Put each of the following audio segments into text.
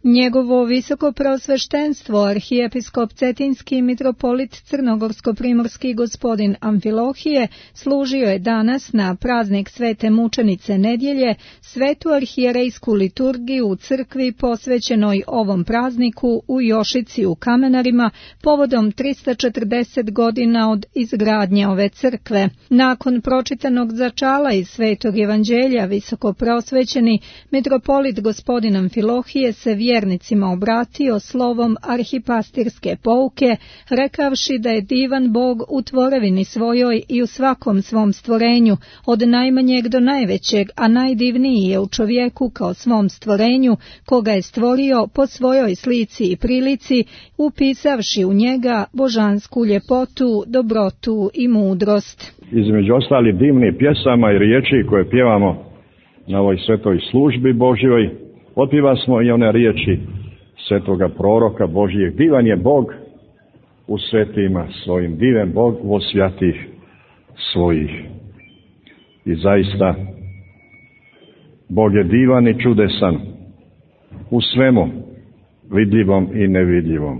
Njegovo visoko preosveštenstvo, arhijepiskop Cetinski mitropolit Crnogorsko-primorski gospodin Amfilohije, služio je danas na praznik Svete mučenice nedjelje svetu arhijerejsku liturgiju u crkvi posvećenoj ovom prazniku u Jošici u Kamenarima povodom 340 godina od izgradnje ove crkve. Nakon pročitanog začala iz Svetog evanđelja visoko preosvećeni mitropolit gospodin Amfilohije se vjernicima obratio slovom arhipastirske pouke, rekavši da je divan Bog u tvorevini svojoj i u svakom svom stvorenju, od najmanjeg do najvećeg, a najdivniji je u čovjeku kao svom stvorenju, koga je stvorio po svojoj slici i prilici, upisavši u njega božansku ljepotu, dobrotu i mudrost. Između ostalih divnih pjesama i riječi koje pjevamo na ovoj svetoj službi Božjoj, otpiva smo i one riječi svetoga proroka Božijeg. Divan je Bog u svetima svojim, divan Bog u svjatih svojih. I zaista, Bog je divan i čudesan u svemu, vidljivom i nevidljivom.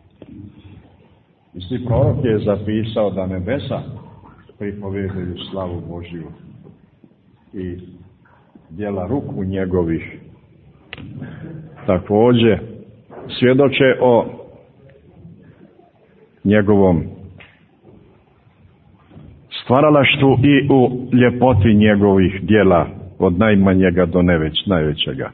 Isti prorok je zapisao da nebesa pripovedaju slavu Božju i djela ruku njegovih također svjedoče o njegovom stvaralaštvu i u ljepoti njegovih djela od najmanjega do najvećega.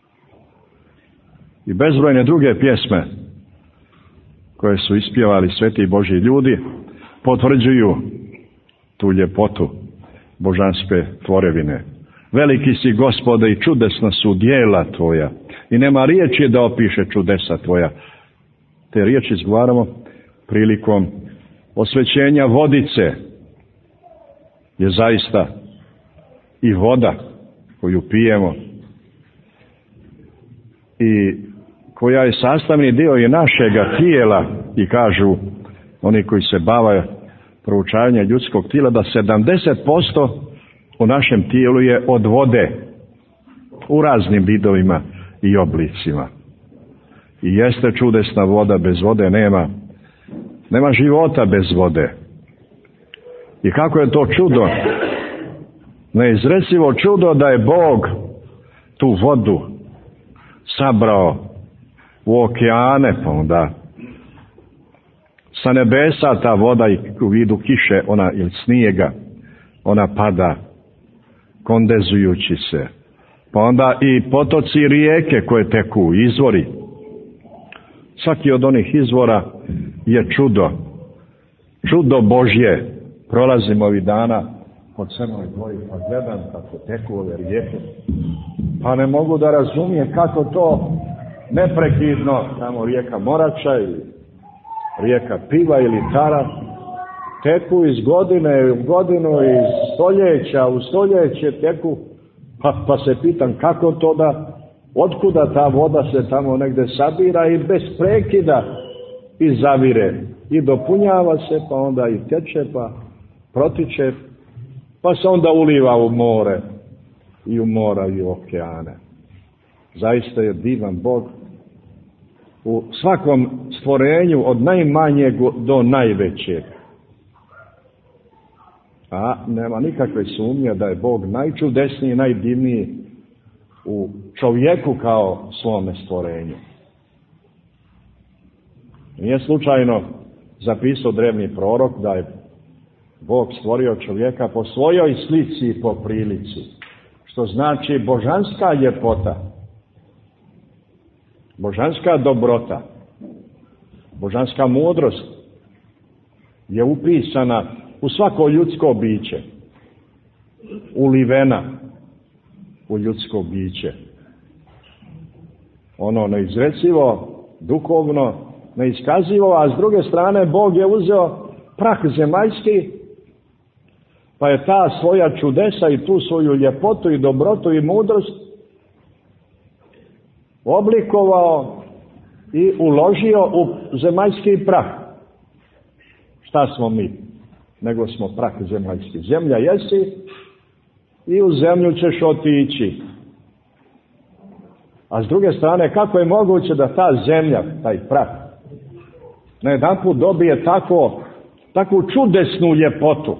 I bezbrojne druge pjesme koje su ispjevali sveti Božji ljudi potvrđuju tu ljepotu božanske tvorevine. Veliki si, Gospode, i čudesna su djela tvoja i nema riječi da opiše čudesa tvoja. Te riječi izgovaramo prilikom osvećenja vodice, je zaista i voda koju pijemo i koja je sastavni dio i našega tijela, i kažu oni koji se bave proučavanjem ljudskog tijela da 70% u našem tijelu je od vode u raznim vidovima i oblicima. I jeste čudesna voda, bez vode nema života bez vode. I kako je to čudo, neizrecivo čudo da je Bog tu vodu sabrao u okeane, pa onda sa nebesa ta voda u vidu kiše, ona ili snijega, ona pada kondenzujući se. Pa onda i potoci, rijeke koje teku, izvori. Svaki od onih izvora je čudo. Čudo Božje. Prolazim ovih dana pod Crnoj Gori pa gledam kako teku ove rijeke. Pa ne mogu da razumijem kako to neprekidno, tamo rijeka Morača ili rijeka Piva ili Tara, teku iz godine u godinu, iz stoljeća u stoljeće teku, pa se pitam kako to da, otkuda ta voda se tamo negdje sabira i bez prekida i zavire i dopunjava se, pa onda i teče, pa protiče, pa se onda uliva u more i u mora i u okeane. Zaista je divan Bog u svakom stvorenju od najmanjeg do najvećeg. A nema nikakve sumnje da je Bog najčudesniji, najdivniji u čovjeku kao svome stvorenju. Nije slučajno zapisao drevni prorok da je Bog stvorio čovjeka po svojoj slici i po prilici, što znači božanska ljepota, božanska dobrota, božanska mudrost je upisana u svako ljudsko biće, ulivena u ljudsko biće. Ono neizrecivo, duhovno, neiskazivo, a s druge strane Bog je uzeo prah zemaljski, pa je ta svoja čudesa i tu svoju ljepotu i dobrotu i mudrost oblikovao i uložio u zemaljski prah. Šta smo mi? Nego smo prah zemaljski. Zemlja jesi i u zemlju ćeš otići. A s druge strane, kako je moguće da ta zemlja, taj prah, najedanput dobije takvu čudesnu ljepotu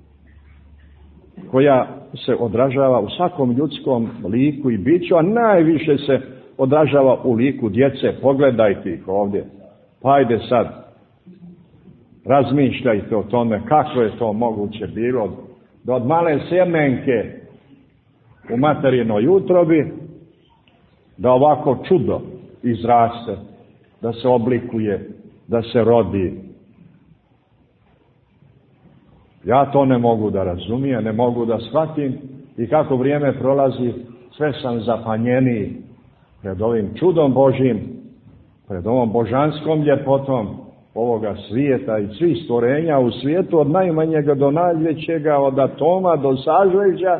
koja se odražava u svakom ljudskom liku i biću, a najviše se odražava u liku djece. Pogledajte ih ovdje. Pa ajde sad, razmišljajte o tome kako je to moguće bilo da od male sjemenke u materinoj utrobi da ovako čudo izraste, da se oblikuje, da se rodi. Ja to ne mogu da razumijem, ne mogu da shvatim i kako vrijeme prolazi sve sam zapanjeniji pred ovim čudom Božjim, pred ovom božanskom ljepotom ovoga svijeta i svih stvorenja u svijetu, od najmanjega do najvećega, od atoma do sažveđa,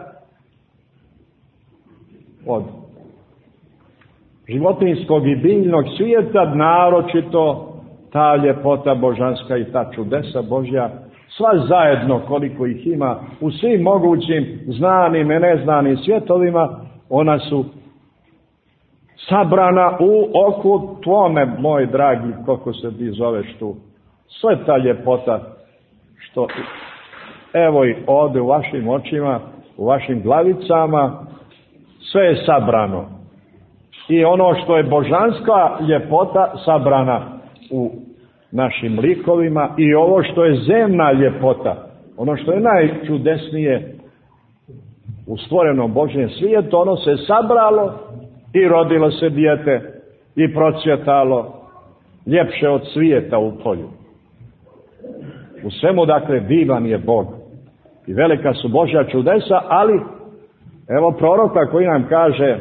od životinjskog i biljnog svijeta, naročito ta ljepota božanska i ta čudesa Božja, sva zajedno koliko ih ima u svim mogućim znanim i neznanim svjetovima, ona su sabrana u oku tvome, moj dragi, kako se ti zoveš tu. Sve ta ljepota što evo i ovdje u vašim očima, u vašim glavicama, sve je sabrano. I ono što je božanska ljepota sabrana u našim likovima i ovo što je zemna ljepota, ono što je najčudesnije u stvorenom Božjem svijetu, ono se sabralo i rodilo se dijete i procvjetalo ljepše od svijeta u polju. U svemu, dakle, divan je Bog i velika su Božja čudesa, ali evo proroka koji nam kaže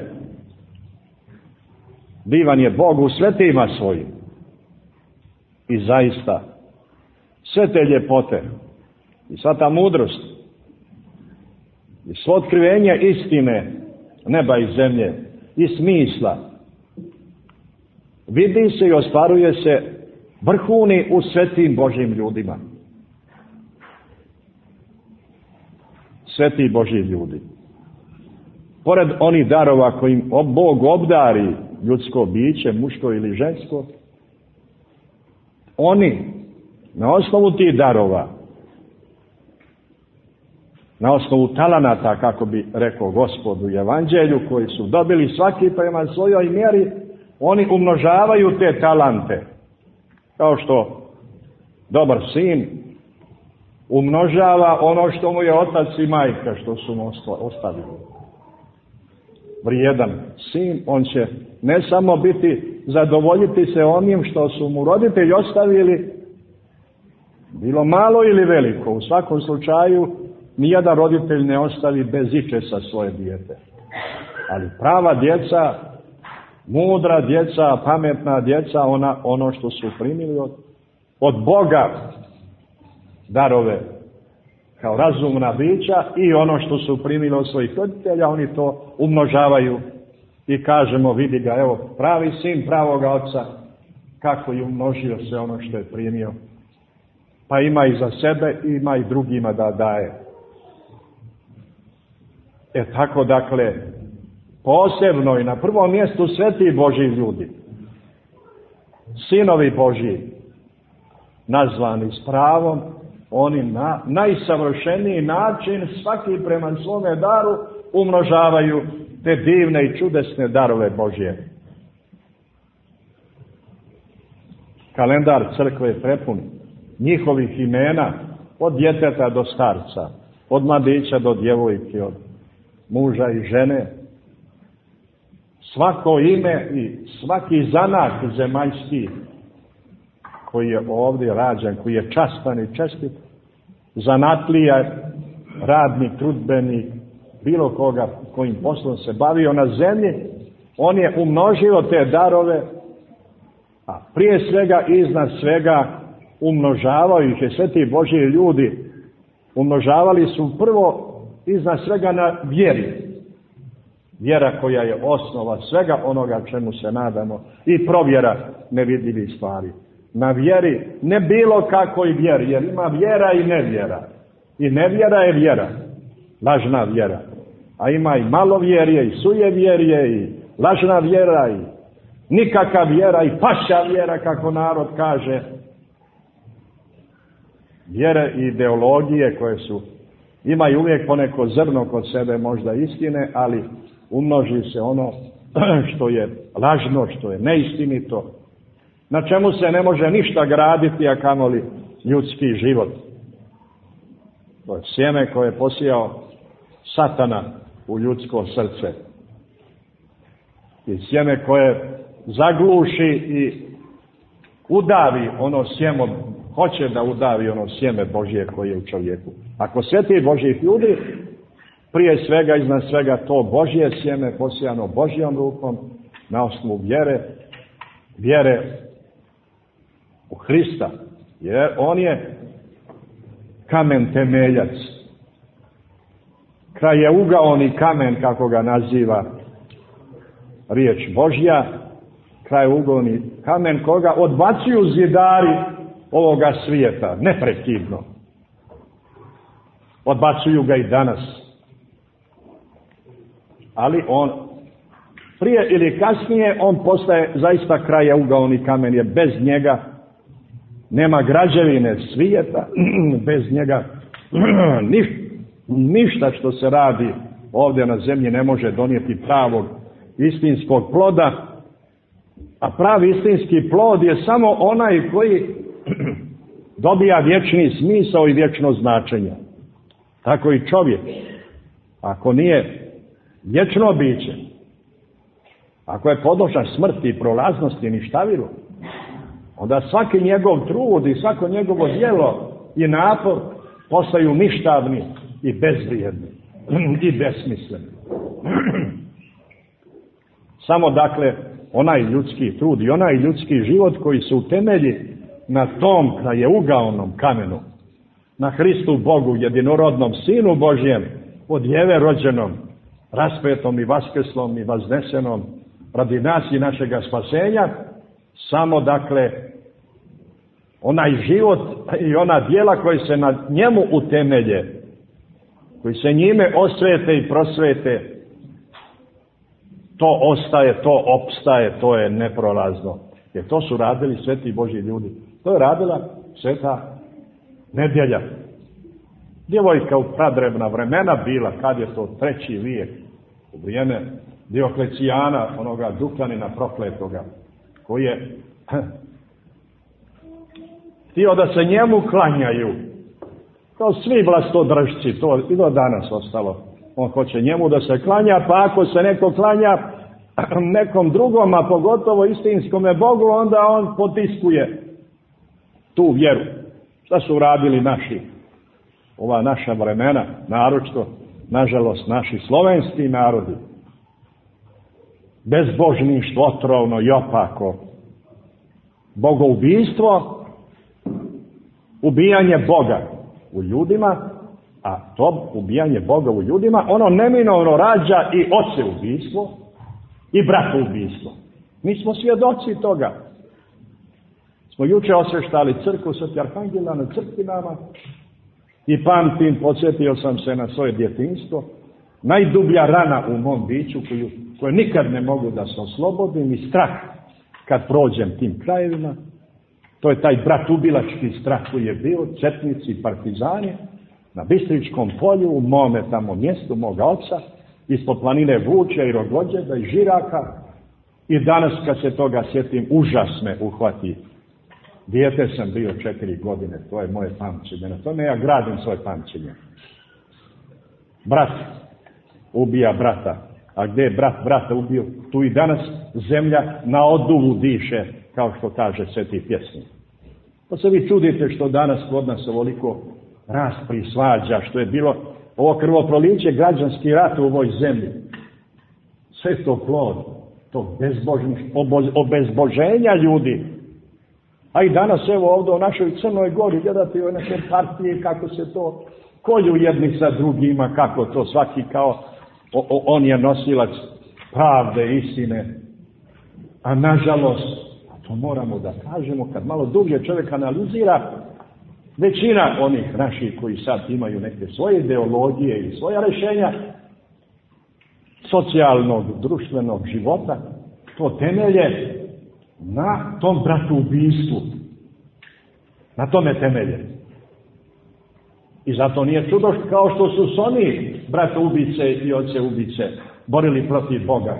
divan je Bog u svetima svojim. I zaista sve te ljepote i sva ta mudrost i svo otkrivenje istine neba i zemlje i smisla vidi se i ostvaruje se vrhuni u svetim Božjim ljudima. Sveti Božji ljudi. Pored onih darova kojim Bog obdari ljudsko biće, muško ili žensko, oni na osnovu tih darova, na osnovu talenata, kako bi rekao Gospod u Evanđelju, koji su dobili svaki prema svojoj mjeri, oni umnožavaju te talente. Kao što dobar sin umnožava ono što mu je otac i majka, što su mu ostavili. Vrijedan sin, on će ne samo zadovoljiti se onim što su mu roditelji ostavili, bilo malo ili veliko. U svakom slučaju nijedan roditelj ne ostavi bez ičesa svoje dijete. Ali prava djeca, mudra djeca, pametna djeca, ono što su primili od Boga darove kao razumna bića i ono što su primili od svojih roditelja, oni to umnožavaju i kažemo, vidi ga, evo, pravi sin pravoga oca, kako je umnožio sve ono što je primio. Pa ima i za sebe, ima i drugima da daje. Tako, dakle, posebno i na prvom mjestu sveti Božji ljudi, sinovi Božji, nazvani s pravom, oni na najsavršeniji način, svaki prema svome daru, umnožavaju te divne i čudesne darove Božje. Kalendar crkve je prepun njihovih imena, od djeteta do starca, od mladića do djevojke, od muža i žene. Svako ime i svaki zanak zemaljski koji je ovdje rađen, koji je častan i čestit, zanatlija, radnik, trudbenik, bilo koga kojim poslom se bavio na zemlji, on je umnožio te darove, a prije svega i iznad svega umnožavao ih je sveti Božji ljudi. Umnožavali su prvo iznad svega na vjeri. Vjera koja je osnova svega onoga čemu se nadamo i provjera nevidljivih stvari. Na vjeri, ne bilo kakvoj vjeri, jer ima vjera i nevjera. I nevjera je vjera, lažna vjera. A ima i malovjerje, i sujevjerje, i lažna vjera i nikakva vjera i pašća vjera, kako narod kaže. Vjere i ideologije koje imaju uvijek poneko zrno kod sebe možda istine, ali umnoži se ono što je lažno, što je neistinito, na čemu se ne može ništa graditi, a kamoli ljudski život. To je sjeme koje je posijao Satana u ljudsko srce. I sjeme koje zagluši i udavi ono sjemo, hoće da udavi ono sjeme Božje koje je u čovjeku. Ako sveti Božjih ljudi, prije svega, iznad svega, to Božje sjeme posijano Božjom rukom na osnovu vjere u Hrista, jer on je kamen temeljac, krajeuglaoni kamen, kako ga naziva riječ Božja, krajeuglaoni kamen koga odbacuju zidari ovoga svijeta neprekidno. Odbacuju ga i danas. Ali on prije ili kasnije on postaje zaista krajeuglaoni kamen, jer bez njega nema građevine svijeta, bez njega ništa što se radi ovdje na zemlji ne može donijeti pravog istinskog ploda, a pravi istinski plod je samo onaj koji dobija vječni smisao i vječno značenje. Tako i čovjek, ako nije vječno biće, ako je podložan smrti i prolaznosti i ništavilu, onda svaki njegov trud i svako njegovo djelo i napor postaju ništavni i bezvrijedni i besmisleni. Samo dakle onaj ljudski trud i onaj ljudski život koji se utemelji na tom krajeuglaonom kamenu, na Hristu Bogu, jedinorodnom Sinu Božjem, od Djeve rođenom, raspetom i vaskeslom i vaznesenom radi nas i našega spasenja, samo dakle onaj život i ona djela koji se na njemu utemelje, koji se njime osvete i prosvete, to ostaje, to opstaje, to je neprolazno. Jer to su radili sveti Božji ljudi. To je radila sveta Nedjelja. Djevojka u pradrevna vremena bila, kad je to 3. vijek, u vrijeme Dioklecijana, onoga Dukljanina prokletoga, koji je htio da se njemu klanjaju. Kao svi vlastodržci, to i do danas ostalo. On hoće njemu da se klanja, pa ako se neko klanja nekom drugom, a pogotovo istinskome Bogu, onda on potiskuje tu vjeru. Šta su radili ova naša vremena, naročito, nažalost, naši slovenski narodi? Bezbožništvo, otrovno i opako. Bogoubistvo, ubijanje Boga u ljudima, a to ubijanje Boga u ljudima, ono neminovno rađa i očeubistvo i bratoubistvo. Mi smo svjedoci toga. Smo juče osveštali crkvu Sveti Arhangela na crkvinama i pamtim, podsjetio sam se na svoje djetinjstvo, najdublja rana u mom biću koju nikad ne mogu da se oslobodim i strah kad prođem tim krajevima, to je taj bratubilački strah koji je bio, četnici i partizani na Bistričkom polju, u mome tamo mjestu, moga oca, ispod planine Vučja i Rogođeda i Žiraka, i danas kad se toga sjetim, užas me uhvati. Dijete sam bio 4 godine, to je moje pamćenje, na tome ja gradim svoje pamćenje. Brat ubija brata, a gdje je brat brata ubio, tu i danas zemlja na oduvu diše, kao što kaže sveti pjesnik. Pa se vi čudite što danas kod nas ovoliko raspri, svađa, što je bilo ovo krvoproliće, građanski rat u ovoj zemlji. Sve to plod tog obezboženja ljudi. A i danas evo ovdje u našoj Crnoj Gori gledate ove naše partije kako se to kolju jedni sa drugima, kako to svaki kao on je nosilac pravde, istine. A nažalost, to moramo da kažemo, kad malo dublje čovjek analizira, većina onih naših koji sad imaju neke svoje ideologije i svoja rješenja, socijalnog, društvenog života, to temelje na tom bratoubistvu. Na tome temelje. I zato nije čudo kao što su oni, bratoubice i oceubice, borili protiv Boga.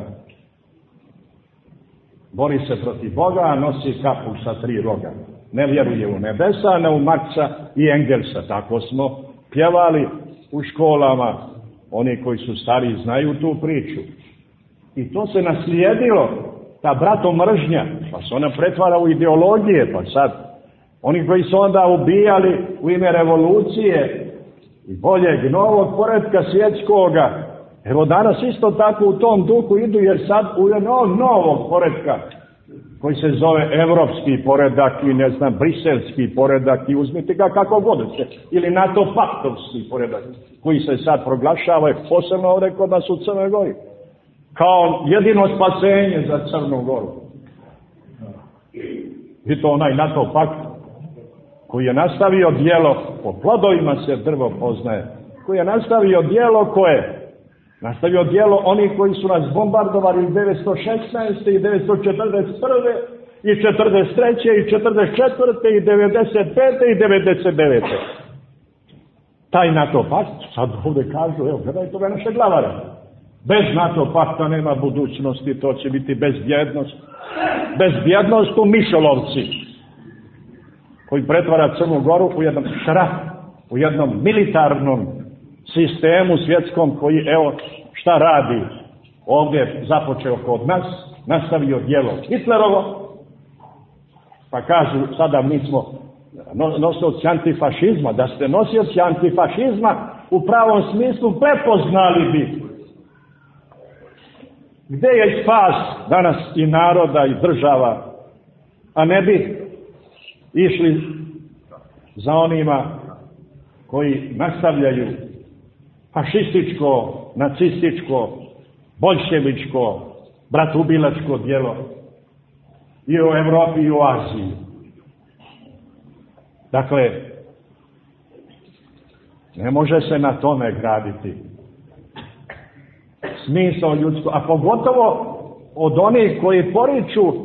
Bori se protiv Boga, a nosi kapu sa 3 roga. Ne vjeruje u nebesa, ne u Marksa i Engelsa. Tako smo pjevali u školama. Oni koji su stariji znaju tu priču. I to se naslijedilo, ta bratomržnja, pa se ona pretvara u ideologije, pa sad oni koji su onda ubijali u ime revolucije i boljeg novog poretka svjetskoga, evo danas isto tako u tom duhu idu, jer sad u novog poretka koji se zove evropski poredak i briselski poredak i uzmite ga kako god se, ili NATO paktovski poredak koji se sad proglašava posebno ovdje kod nas u Crnoj Gori kao jedino spasenje za Crnu Goru. I to onaj NATO pakt koji je nastavio djelo, po plodovima se drvo poznaje, koji je nastavio djelo koje? Nastavio djelo onih koji su nas bombardovali 1916. i 1941. i 1943. i 1944. i 1995. i 1999. Taj NATO pakt, sad ovdje kažu, evo, gledajte ove naše glavare. Bez NATO pakta nema budućnosti, to će biti bezbjednost. Bezbjednost u mišolovci, koji pretvara Crnu Goru u jedan šraf, u jednom militarnom sistemu svjetskom koji, evo, šta radi ovdje započeo kod nas, nastavio djelo Hitlerovo, pa kažu sada mi smo nosioci antifašizma. Da ste nosioci antifašizma u pravom smislu prepoznali bi gdje je spas danas i naroda i država, a ne bi išli za onima koji nastavljaju fašističko, nacističko, boljševičko, bratoubilačko djelo i u Evropi i u Aziji. Dakle, ne može se na tome graditi smisao ljudsko, a pogotovo od onih koji poriču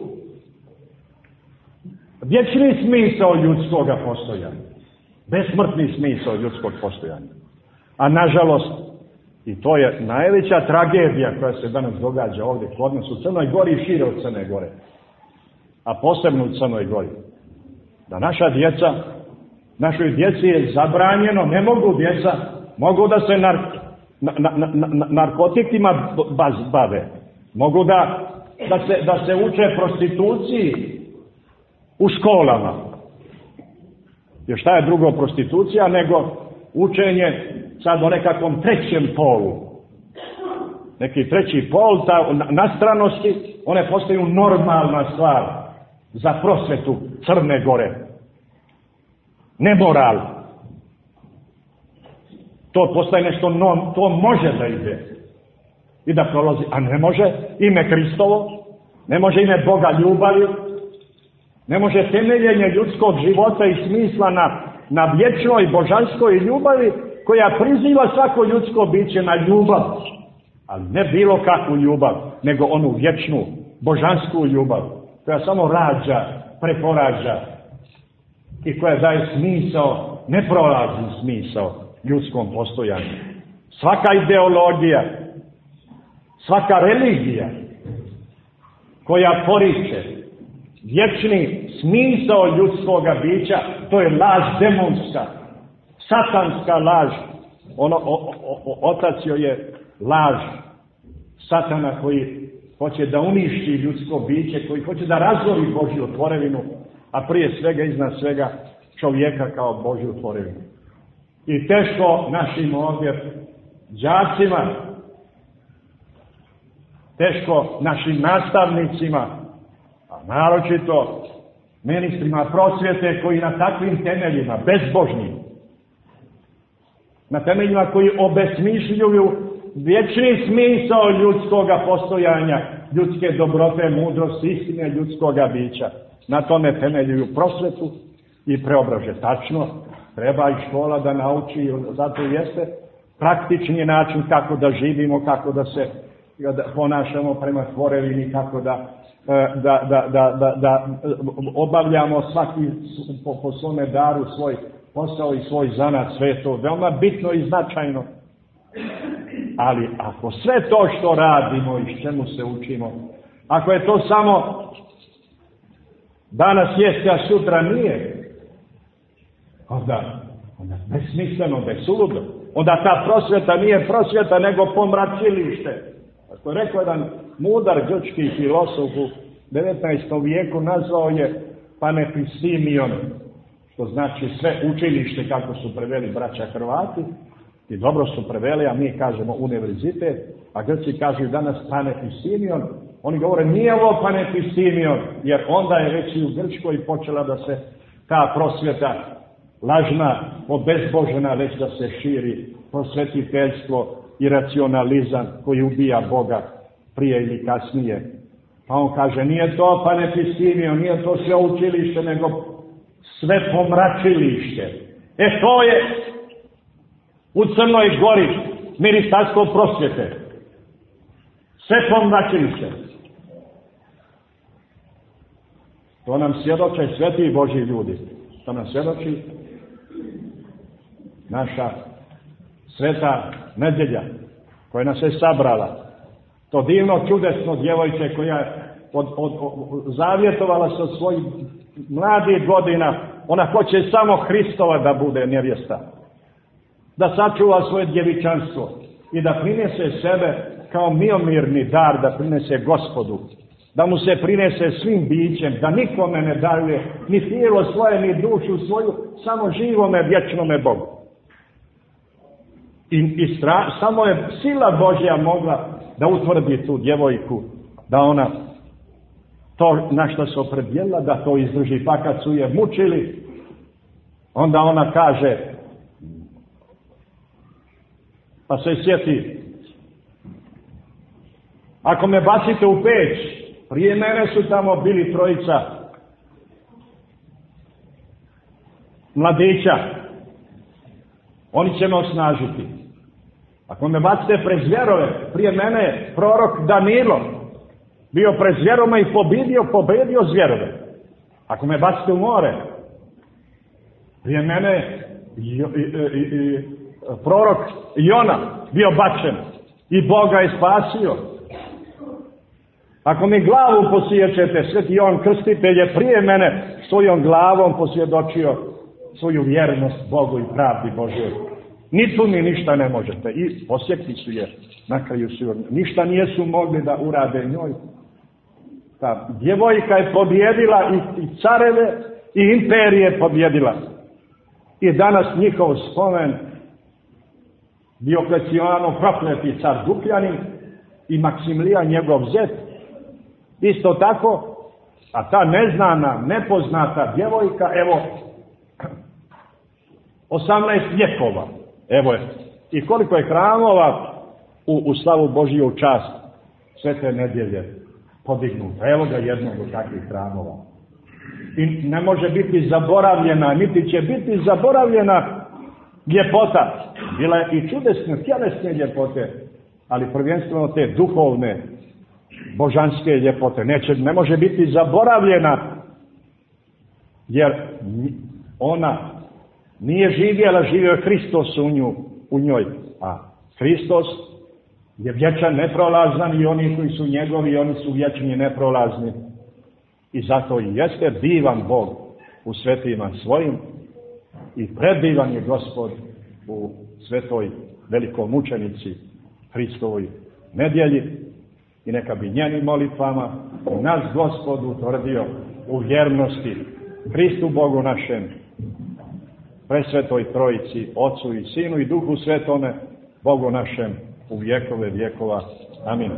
vječni smisao ljudskoga postojanja, besmrtni smisao ljudskog postojanja. A nažalost, i to je najveća tragedija koja se danas događa ovdje kod nas u Crnoj Gori i šire od Crne Gore, a posebno u Crnoj Gori, da naša djeca, našoj djeci je zabranjeno, ne mogu djeca, mogu da se narkotikima bave, mogu da se uče prostituciji u školama. Jer šta je drugo prostitucija nego učenje sad o nekakvom trećem polu. Neki treći pol, ta nastranosti, one postaju normalna stvar za prosvetu Crne Gore. Nemoral. To postaje nešto, to može da ide i da prolazi, a ne može ime Hristovo, ne može ime Boga ljubavi, ne može temeljenje ljudskog života i smisla na vječnoj božanskoj ljubavi koja priziva svako ljudsko biće na ljubav, ali ne bilo kakvu ljubav, nego onu vječnu, božansku ljubav, koja samo rađa, preporađa i koja daje smisao, neprolazni smisao ljudskom postojanju. Svaka ideologija, svaka religija koja poriče vječni smisao ljudskoga bića, to je laž demonska, satanska laž. Otac joj je laž satana koji hoće da uništi ljudsko biće, koji hoće da razori Božju tvorevinu, a prije svega, iznad svega, čovjeka kao Božju tvorevinu. I teško našim ovdje đacima, teško našim nastavnicima, a naročito ministrima prosvjete koji na takvim temeljima, bezbožnim, na temeljima koji obesmišljuju vječni smisao ljudskoga postojanja, ljudske dobrote, mudrosti, istine ljudskoga bića. Na tome temeljuju prosvetu i preobraže. Tačno, treba i škola da nauči, zato jeste praktični način kako da živimo, kako da se ponašamo prema tvorevini, kako da obavljamo svaki po svome daru svoj posao i svoj zanat, sve je to veoma bitno i značajno. Ali ako sve to što radimo i čemu se učimo, ako je to samo danas jeste, a sutra nije, onda besmisleno, besuludo. Onda ta prosvjeta nije prosvjeta, nego pomračilište. Ako je rekao jedan mudar grčki filozof u 19. vijeku, nazvao je Panepistimion, što znači sve učilište, kako su preveli braća Hrvati, i dobro su preveli, a mi kažemo univerzitet, a Grci kažu danas Panepistimion. Oni govore nije ovo Panepistimion, jer onda je već i u Grčkoj počela da se ta prosvjeta lažna, obezbožena, već da se širi prosvetiteljstvo i racionalizam koji ubija Boga prije ili kasnije. Pa on kaže, nije to Panepistimion, nije to sve učilište, nego sve pomračilište. To je u Crnoj Gori Ministarstvo prosvjete. Sve pomračilište. To nam svjedoče sveti Božji ljudi. To nam svjedoči naša sveta nedjelja koja nas je sabrala. To divno, čudesno djevojče koja zavjetovala se od svojih mladih godina. Ona hoće samo Hristova da bude nevjesta. Da sačuva svoje djevičanstvo i da prinese sebe kao miomirni dar, da prinese Gospodu. Da mu se prinese svim bićem, da nikome ne daruje ni tijelo svoje, ni dušu svoju, samo živome, vječnome Bogu. Samo je sila Božja mogla da utvrdi tu djevojku, da ona to na što se opredijelila, da to izdrži. Pa kad su je mučili, onda ona kaže, pa se sjeti, ako me bacite u peć, prije mene su tamo bili trojica mladića, oni će me osnažiti. Ako me bacite pred zvjerove, prije mene je prorok Danilo bio pred zvjeroma i pobedio zvjerove. Ako me bacite u more, prije mene prorok Jona bio bačen i Boga je spasio. Ako mi glavu posjećete, sveti Jovan Krstitelj je prije mene svojom glavom posvjedočio svoju vjernost Bogu i pravdi Božjoj. Ni tu ni ništa ne možete. I posjekli su je, na kraju su ništa nijesu mogli da urade njoj. Ta djevojka je pobjedila i careve i imperije pobjedila. I danas njihov spomen Dioklecijanov prokleti car Dukljanin i Maksimilijan njegov zet. Isto tako, a ta neznana, nepoznata djevojka, evo, 18 vjekova, evo je. I koliko je hramova u slavu Božiju u čast svete nedjelje podignuta. Evo ga jednog od takvih hramova. I ne može biti zaboravljena, niti će biti zaboravljena ljepota. Bila je i čudesne, tjelesne ljepote, ali prvenstveno te duhovne, božanske ljepote. Ne može biti zaboravljena, jer ona nije živjela, živio je Hristos u njoj. A Hristos je vječan, neprolazan i oni koji su njegovi, oni su vječni, neprolazni. I zato i jeste divan Bog u svetima svojim i predivan je Gospod u svetoj velikomučenici Hristovoj nedjelji. I neka bi njenim molitvama nas Gospod utvrdio u vjernosti Hristu Bogu našem, presvetoj Trojici, Otcu i Sinu i Duhu Svetome, Bogu našem u vjekove vjekova. Amin.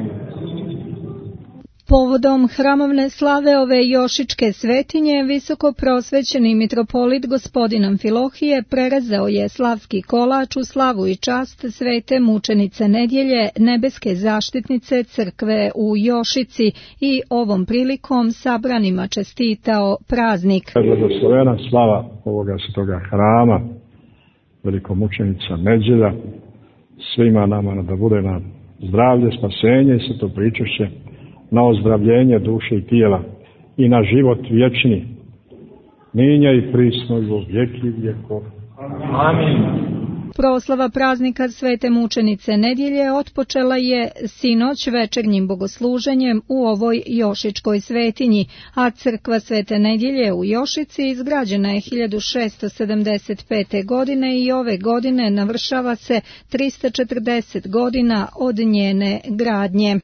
Povodom hramovne slave ove Jošičke svetinje, visoko prosvećeni mitropolit gospodin Amfilohije prerezao je slavski kolač u slavu i čast svete mučenice nedjelje, nebeske zaštitnice crkve u Jošici i ovom prilikom sabranima čestitao praznik. Blagoslovena slava ovoga svetoga hrama, velikomučenica nedjelja, svima nama da bude nam zdravlje, spasenje i sveto pričešće, na ozdravljenje duše i tijela i na život vječni, ninja i prisno i u vjeki vjekov. Amin. Proslava praznika Svete mučenice nedjelje otpočela je sinoć večernjim bogosluženjem u ovoj Jošičkoj svetinji, a crkva Svete nedjelje u Jošici izgrađena je 1675. godine i ove godine navršava se 340 godina od njene gradnje.